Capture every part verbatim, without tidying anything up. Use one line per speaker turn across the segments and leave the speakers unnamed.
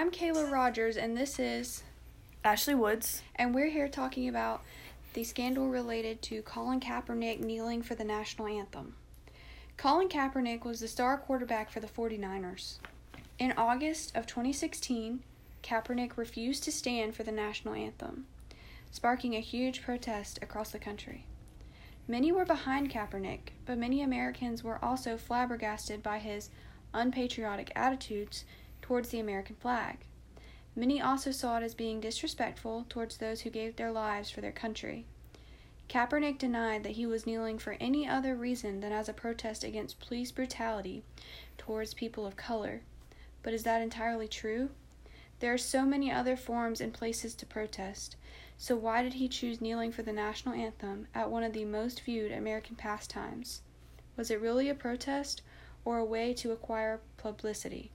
I'm Kayla Rogers, and this is
Ashley Woods.
And we're here talking about the scandal related to Colin Kaepernick kneeling for the national anthem. Colin Kaepernick was the star quarterback for the forty-niners. In August of twenty sixteen, Kaepernick refused to stand for the national anthem, sparking a huge protest across the country. Many were behind Kaepernick, but many Americans were also flabbergasted by his unpatriotic attitudes towards the American flag. Many also saw it as being disrespectful towards those who gave their lives for their country. Kaepernick denied that he was kneeling for any other reason than as a protest against police brutality towards people of color. But is that entirely true? There are so many other forms and places to protest, so why did he choose kneeling for the national anthem at one of the most viewed American pastimes? Was it really a protest or a way to acquire publicity?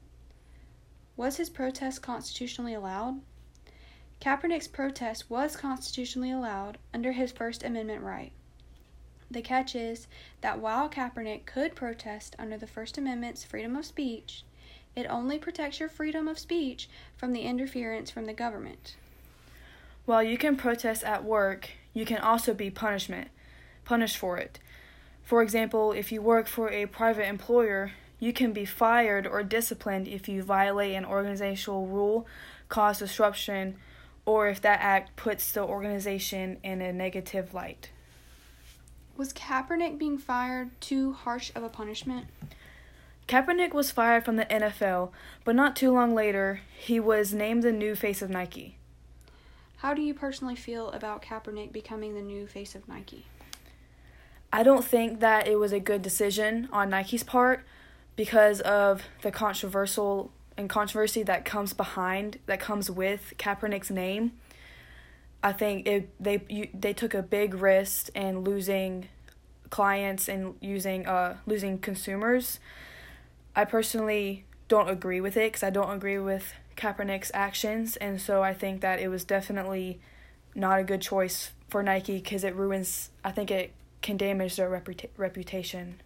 Was his protest constitutionally allowed? Kaepernick's protest was constitutionally allowed under his First Amendment right. The catch is that while Kaepernick could protest under the First Amendment's freedom of speech, it only protects your freedom of speech from the interference from the government.
While you can protest at work, you can also be punishment, punished for it. For example, if you work for a private employer, you can be fired or disciplined if you violate an organizational rule, cause disruption, or if that act puts the organization in a negative light.
Was Kaepernick being fired too harsh of a punishment?
Kaepernick was fired from the N F L, but not too long later, he was named the new face of Nike.
How do you personally feel about Kaepernick becoming the new face of Nike?
I don't think that it was a good decision on Nike's part, because of the controversial and controversy that comes behind, that comes with Kaepernick's name. I think it they you, they took a big risk in losing clients and using uh losing consumers. I personally don't agree with it because I don't agree with Kaepernick's actions, and so I think that it was definitely not a good choice for Nike because it ruins. I think it can damage their reputa- reputation.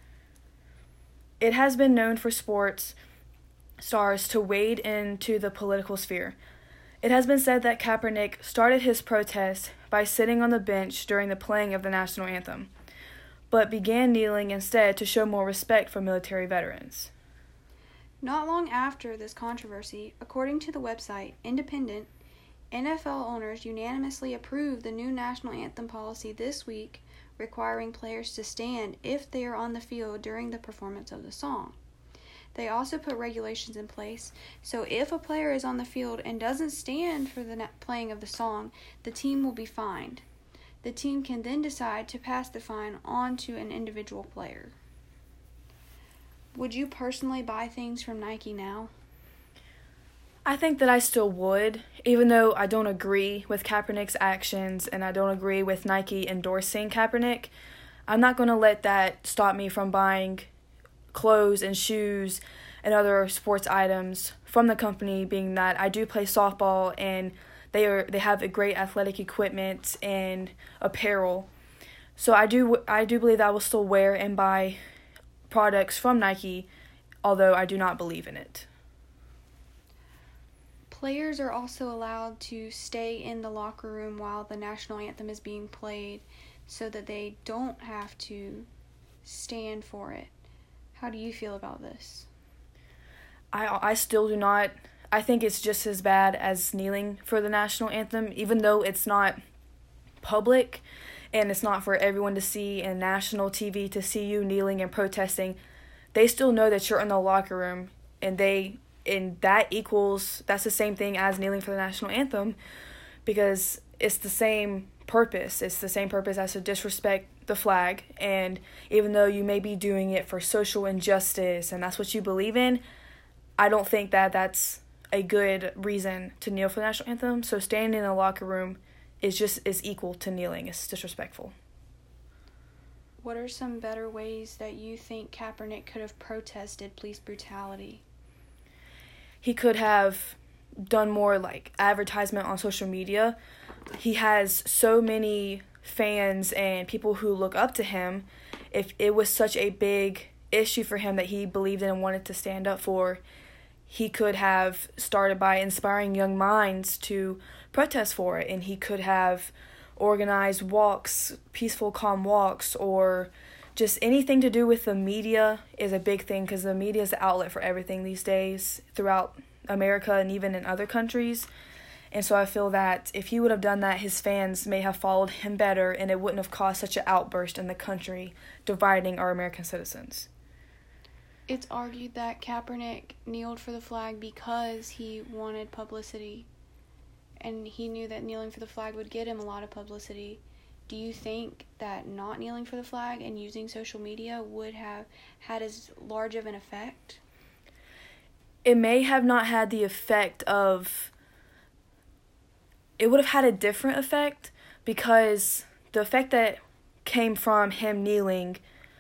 It has been known for sports stars to wade into the political sphere. It has been said that Kaepernick started his protest by sitting on the bench during the playing of the national anthem, but began kneeling instead to show more respect for military veterans.
Not long after this controversy, according to the website Independent, N F L owners unanimously approved the new national anthem policy this week, requiring players to stand if they are on the field during the performance of the song. They also put regulations in place, so if a player is on the field and doesn't stand for the playing of the song, the team will be fined. The team can then decide to pass the fine on to an individual player. Would you personally buy things from Nike now?
I think that I still would, even though I don't agree with Kaepernick's actions and I don't agree with Nike endorsing Kaepernick. I'm not going to let that stop me from buying clothes and shoes and other sports items from the company, being that I do play softball and they are they have a great athletic equipment and apparel. So I do I do believe that I will still wear and buy products from Nike, although I do not believe in it.
Players are also allowed to stay in the locker room while the national anthem is being played so that they don't have to stand for it. How do you feel about this?
I I still do not. I think it's just as bad as kneeling for the national anthem, even though it's not public and it's not for everyone to see and national T V to see you kneeling and protesting. They still know that you're in the locker room, and they and that equals, that's the same thing as kneeling for the national anthem, because it's the same purpose. It's the same purpose as to disrespect the flag, and even though you may be doing it for social injustice and that's what you believe in, I don't think that that's a good reason to kneel for the national anthem. So standing in the locker room is just is equal to kneeling. It's disrespectful.
What are some better ways that you think Kaepernick could have protested police brutality?
He could have done more like advertisement on social media. He has so many fans and people who look up to him. If it was such a big issue for him that he believed in and wanted to stand up for, he could have started by inspiring young minds to protest for it, and he could have organized walks, peaceful, calm walks, or just anything to do with the media is a big thing, because the media is the outlet for everything these days throughout America and even in other countries. And so I feel that if he would have done that, his fans may have followed him better, and it wouldn't have caused such an outburst in the country, dividing our American citizens.
It's argued that Kaepernick kneeled for the flag because he wanted publicity, and he knew that kneeling for the flag would get him a lot of publicity. Do you think that not kneeling for the flag and using social media would have had as large of an effect?
It may have not had the effect of... It would have had a different effect, because the effect that came from him kneeling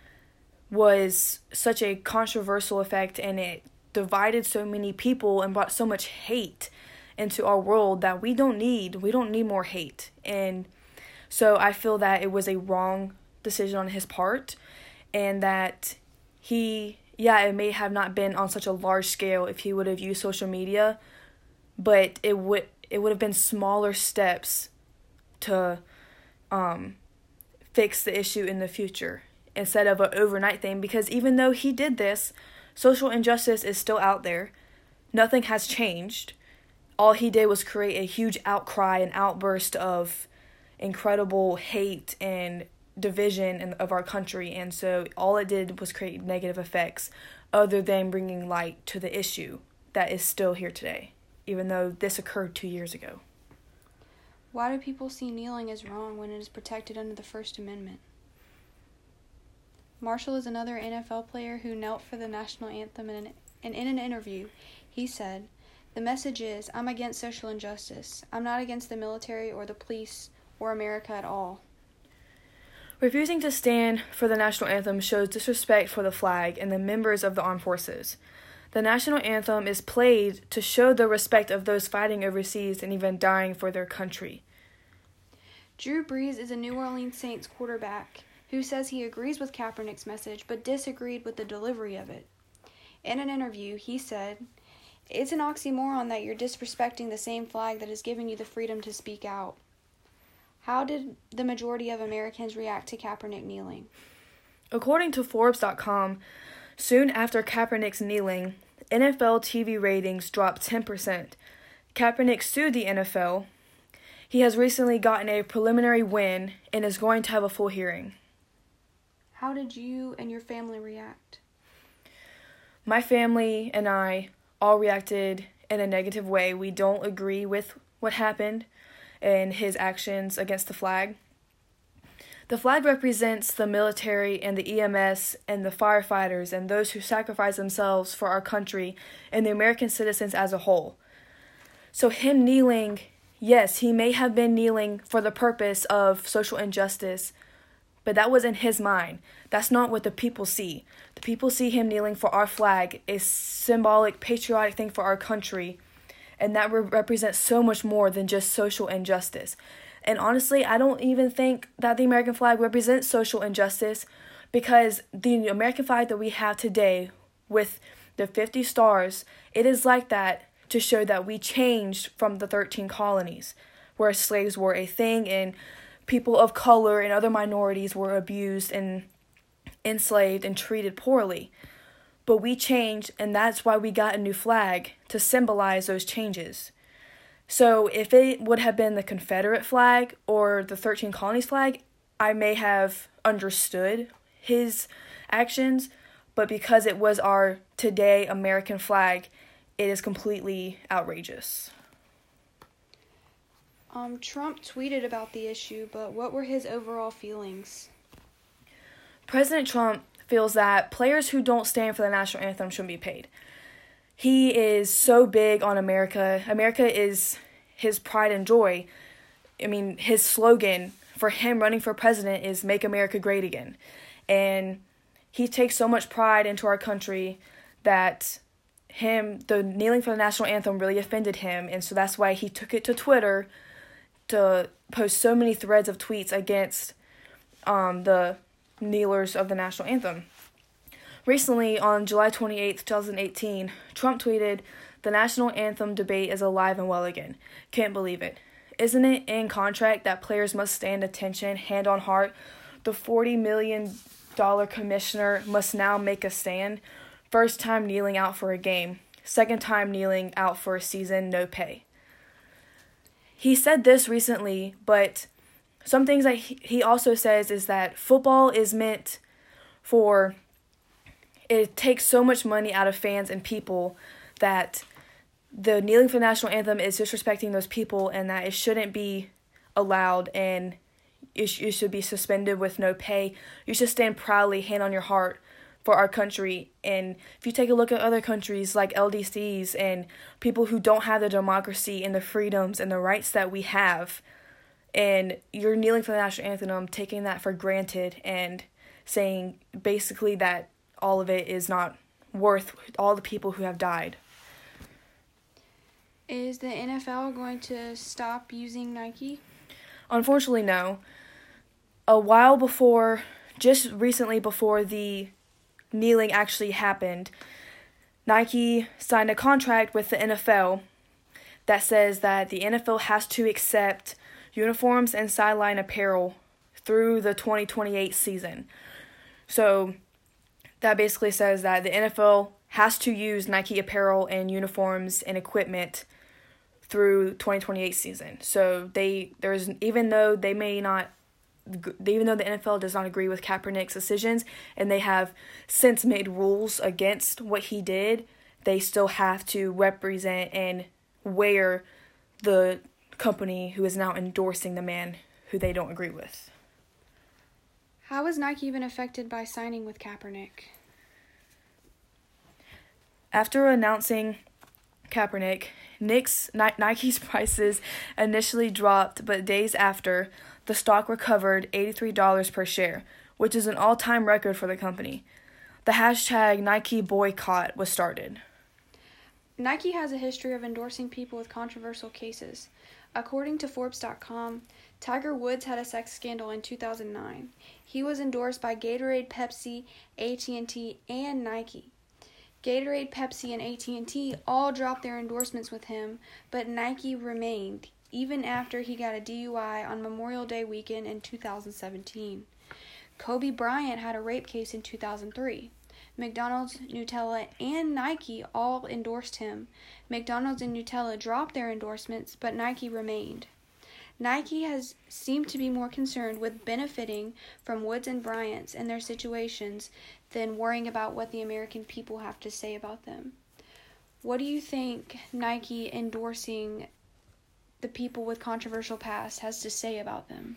was such a controversial effect, and it divided so many people and brought so much hate into our world that we don't need. We don't need more hate. And so I feel that it was a wrong decision on his part, and that he, yeah, it may have not been on such a large scale if he would have used social media, but it would it would have been smaller steps to um, fix the issue in the future, instead of an overnight thing, because even though he did this, social injustice is still out there. Nothing has changed. All he did was create a huge outcry and outburst of incredible hate and division in, of our country, and so all it did was create negative effects other than bringing light to the issue that is still here today, even though this occurred two years ago.
Why do people see kneeling as wrong when it is protected under the First Amendment? Marshall is another N F L player who knelt for the national anthem, in an, and in an interview, he said, "The message is, I'm against social injustice. I'm not against the military or the police or America at all."
Refusing to stand for the national anthem shows disrespect for the flag and the members of the armed forces. The national anthem is played to show the respect of those fighting overseas and even dying for their country.
Drew Brees is a New Orleans Saints quarterback who says he agrees with Kaepernick's message but disagreed with the delivery of it. In an interview, he said, "It's an oxymoron that you're disrespecting the same flag that has given you the freedom to speak out." How did the majority of Americans react to Kaepernick kneeling?
According to Forbes dot com, soon after Kaepernick's kneeling, N F L T V ratings dropped ten percent. Kaepernick sued the N F L. He has recently gotten a preliminary win and is going to have a full hearing.
How did you and your family react?
My family and I all reacted in a negative way. We don't agree with what happened and his actions against the flag. The flag represents the military and the E M S and the firefighters and those who sacrifice themselves for our country and the American citizens as a whole. So him kneeling, yes, he may have been kneeling for the purpose of social injustice, but that was in his mind. That's not what the people see. The people see him kneeling for our flag, a symbolic, patriotic thing for our country, and that re- represents so much more than just social injustice. And honestly, I don't even think that the American flag represents social injustice, because the American flag that we have today with the fifty stars, it is like that to show that we changed from the thirteen colonies, where slaves were a thing and people of color and other minorities were abused and enslaved and treated poorly. But we changed, and that's why we got a new flag, to symbolize those changes. So if it would have been the Confederate flag or the thirteen colonies flag, I may have understood his actions, but because it was our today American flag, it is completely outrageous.
Um, Trump tweeted about the issue, but what were his overall feelings?
President Trump feels that players who don't stand for the national anthem shouldn't be paid. He is so big on America. America is his pride and joy. I mean, his slogan for him running for president is "Make America Great Again." And he takes so much pride into our country that him, the kneeling for the national anthem really offended him. And so that's why he took it to Twitter to post so many threads of tweets against um, the kneelers of the national anthem. recently, on July twenty-eighth, twenty eighteen, Trump tweeted, "The national anthem debate is alive and well again. Can't believe it. Isn't it in contract that players must stand attention, hand on heart? The forty million dollars commissioner must now make a stand. First time kneeling out for a game. Second time kneeling out for a season, no pay." He said this recently, but some things that he also says is that football is meant for, it takes so much money out of fans and people that the kneeling for the national anthem is disrespecting those people, and that it shouldn't be allowed, and it, sh- it should be suspended with no pay. You should stand proudly, hand on your heart, for our country. And if you take a look at other countries like L D Cs and people who don't have the democracy and the freedoms and the rights that we have, and you're kneeling for the national anthem, taking that for granted and saying basically that all of it is not worth all the people who have died.
Is the N F L going to stop using Nike?
Unfortunately, no. A while before, just recently before the kneeling actually happened, Nike signed a contract with the N F L that says that the N F L has to accept uniforms and sideline apparel through the twenty twenty-eight season. So that basically says that the N F L has to use Nike apparel and uniforms and equipment through twenty twenty-eight season. So they there's even though they may not even though the N F L does not agree with Kaepernick's decisions, and they have since made rules against what he did, they still have to represent and wear the company who is now endorsing the man who they don't agree with.
How has Nike been affected by signing with Kaepernick?
After announcing Kaepernick, Nick's, Nike's prices initially dropped, but days after, the stock recovered eighty-three dollars per share, which is an all-time record for the company. The hashtag Nike boycott was started.
Nike has a history of endorsing people with controversial cases. According to Forbes dot com, Tiger Woods had a sex scandal in two thousand nine. He was endorsed by Gatorade, Pepsi, A T and T, and Nike. Gatorade, Pepsi, and A T and T all dropped their endorsements with him, but Nike remained, even after he got a D U I on Memorial Day weekend in two thousand seventeen. Kobe Bryant had a rape case in two thousand three. McDonald's, Nutella, and Nike all endorsed him. McDonald's and Nutella dropped their endorsements, but Nike remained. Nike has seemed to be more concerned with benefiting from Woods and Bryant's and their situations than worrying about what the American people have to say about them. What do you think Nike endorsing the people with controversial past has to say about them?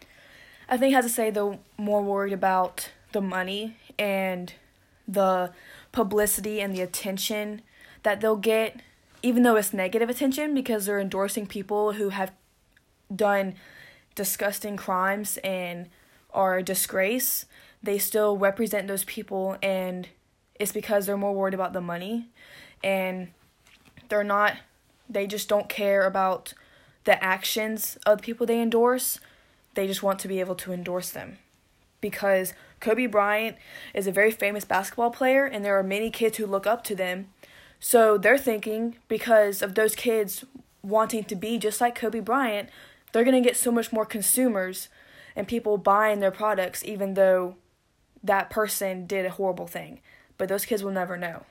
I think it has to say they're more worried about the money and the publicity and the attention that they'll get, even though it's negative attention, because they're endorsing people who have done disgusting crimes and are a disgrace. They still represent those people, and it's because they're more worried about the money, and they're not, they just don't care about the actions of the people they endorse. They just want to be able to endorse them. Because Kobe Bryant is a very famous basketball player, and there are many kids who look up to them. So they're thinking, because of those kids wanting to be just like Kobe Bryant, they're going to get so much more consumers and people buying their products, even though that person did a horrible thing. But those kids will never know.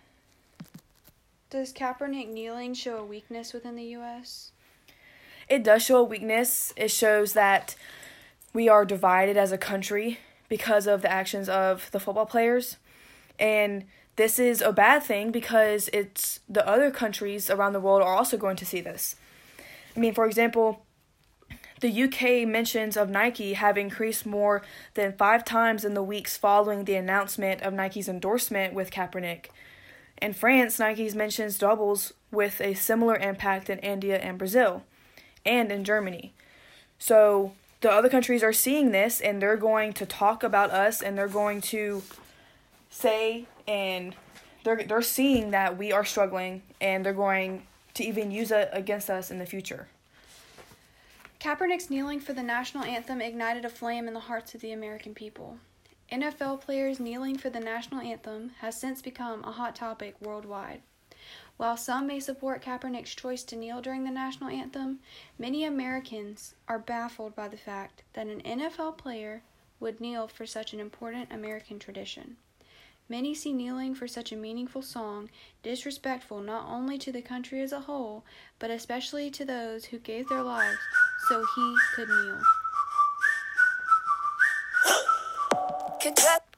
Does Kaepernick kneeling show a weakness within the U S?
It does show a weakness. It shows that we are divided as a country because of the actions of the football players. And this is a bad thing because it's the other countries around the world are also going to see this. I mean, for example, the U K mentions of Nike have increased more than five times in the weeks following the announcement of Nike's endorsement with Kaepernick. In France, Nike's mentions doubles with a similar impact in India and Brazil, and in Germany. So the other countries are seeing this, and they're going to talk about us, and they're going to say, and they're they're seeing that we are struggling, and they're going to even use it against us in the future.
Kaepernick's kneeling for the national anthem ignited a flame in the hearts of the American people. N F L players kneeling for the national anthem has since become a hot topic worldwide. While some may support Kaepernick's choice to kneel during the national anthem, many Americans are baffled by the fact that an N F L player would kneel for such an important American tradition. Many see kneeling for such a meaningful song disrespectful not only to the country as a whole, but especially to those who gave their lives so he could kneel.